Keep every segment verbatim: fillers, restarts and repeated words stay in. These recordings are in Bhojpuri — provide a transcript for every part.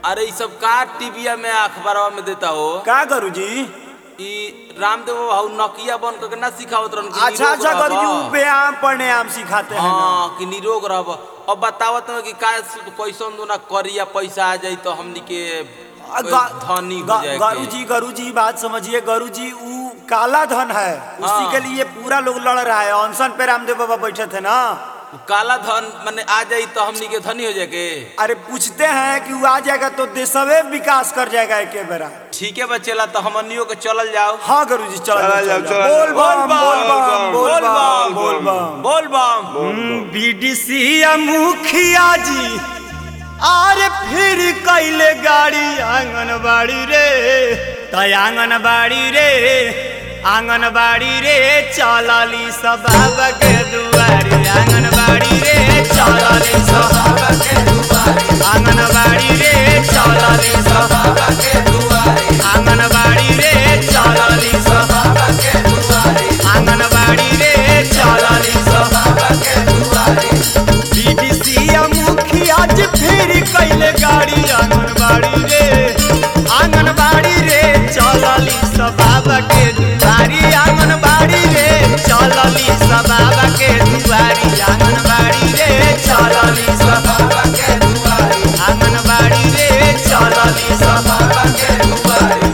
अरे सब का टीविया में अखबारवा में देता हो का करू जी ई रामदेव बाबू नकिया बन के ना सिखावत रहन कि अच्छा अच्छा करू जी व्यायाम प्राणायाम सिखाते हैं हां कि निरोग रहब। अब बतावत कि का कैसन दोना करिया पैसा आ जाई तो हमनी के धनी हो जाए। गुरु जी गुरु जी बात समझिए गुरु जी वो काला धन है उसी के लिए पूरा लोग लड़ रहा है। अनशन पे रामदेव बाबा बैठे थे ना काला धन माने आ जाई तो हमनी के धनी हो जाएगे। अरे पूछते हैं कि वो आ जाएगा तो देशवे विकास कर जाएगा एक बेरा। ठीक है बच्चेला तो हमनियों के चलल जाओ। हाँ गुरु जी चल जाओ बोल बम बोल बम बोल बम बोल बम बोल बम। बीडीसी मुखिया जी आरे फिर कैले गाड़ी आंगनबाड़ी रे त आंगनबाड़ी रे आंगनबाड़ी रे चलली सब बाबा के दुआरी आंगनबाड़ी रे चलली सब बाबा के दुआरी आंगनबाड़ी रे चलली सब बाबा के दुआरी आंगनबाड़ी रे चलली सब बाबा के दुआरी आंगनबाड़ी रे चलली सब बाबा के दुआरी। बीडीसी मुखिया जी फिर कैले गाड़ी आंगनबाड़ी रे आंगनबाड़ी रे चलली सब बाबा के दुआरी आंगनबाड़ी रे चलली सब बाबा के दुआरी आंगनबाड़ी रे चलली सब बाबा के दुआरी आंगनबाड़ी रे चलली सब बाबा के दुआरी।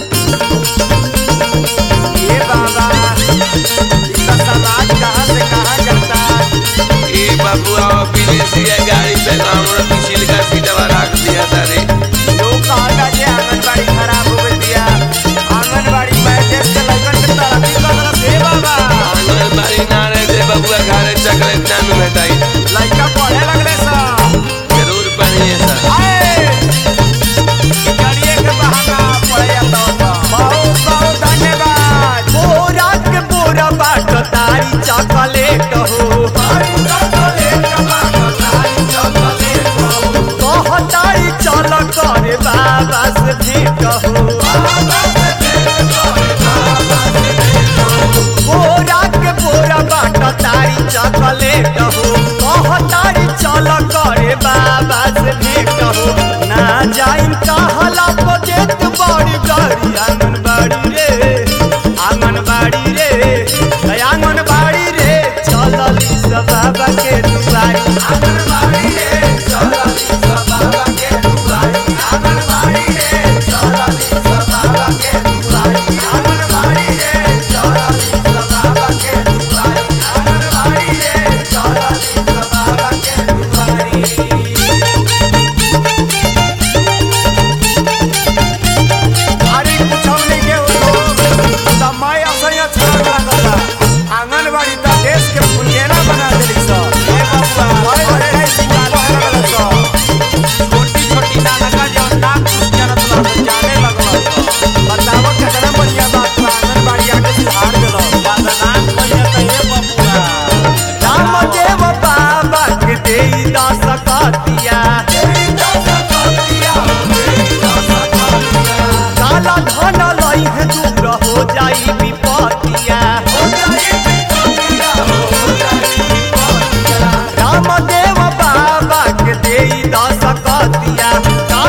ये बाबा इसका समाज कहाँ से कहाँ जाता है? ए बाबू आओ विदेशी गाड़ी पे हमरा पिछली का सीटवा रख दिया था रे। लोग कहा कि आंगनबाड़ी खराब हो गई दिया आंगनबाड़ी में देश के लड़कन के तरक्की कर रहा है बाबा। आंगनबाड़ी ना रे दे बाबू घरे चॉकलेट ना में भेटाई लड़का पढ़े लगले सा जरूर पढ़िए सर आए गाड़िए के बहाना पढ़े आता बहुत बहुत धन्यवाद। बोरा के बोरा बाट तारी चॉकलेट हो तारी चॉकलेट बाट तारी चॉकलेट हो कहताई चल करे बाबा से भेंट हो बोरा के बोरा बाट तारी चॉकलेट हो कहताई चल करे बाबा से भेंट हो ना जाइन कहला बजेत बड़ी गाड़ी आंगनबाड़ी रे आंगनबाड़ी रे आंगनबाड़ी रे चलली सब बाबा के दुआरी आंगनबाड़ी रे चलली सब बाबा के दुआरी आंगनबाड़ी रे चलली सब बाबा के दुआरी आंगनबाड़ी रे चलली सब बाबा के दुआरी आंगनबाड़ी रे चलली सब बाबा के दुआरी। अरे कुछ हमने के हो समय असय अच्छा लागला आंगनबाड़ी त देश के फुलेना बना देली स ए बाबा बड़े बड़े है सिंगार लगल स छोटी छोटी नानका जो नाक जनत ला जाने लगल स बताओ कितना बढ़िया बात बा आंगनबाड़ी आके सुधार देलो बदनाम कइले त ए बाबूआ रामदेव बाबा के देई दस कतिया देई दस कतिया देई दस कतिया काला धन लई है दूर हो जाई विपतिया हो जाई विपतिया हो जाई विपतिया रामदेव बाबा के देई दस कतिया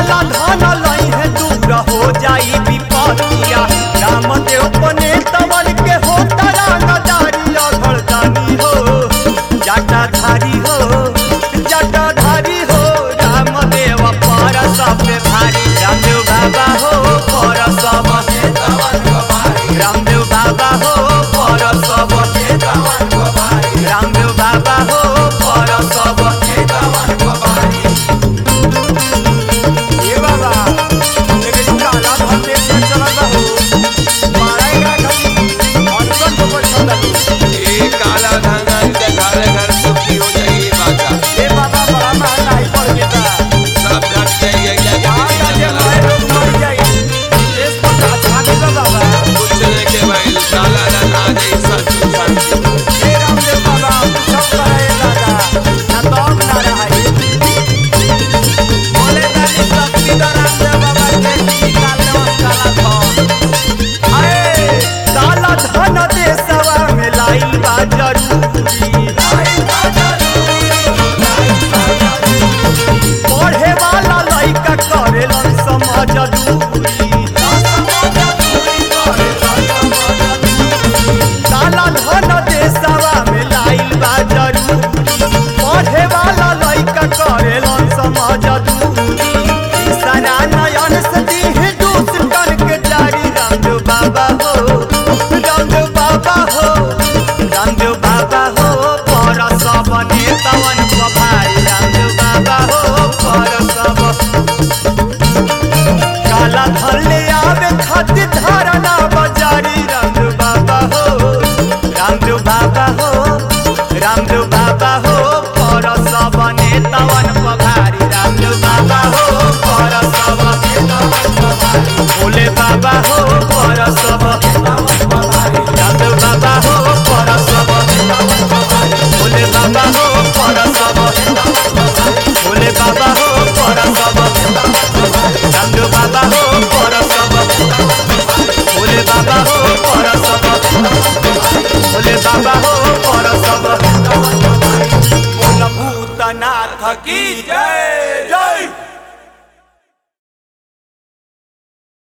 की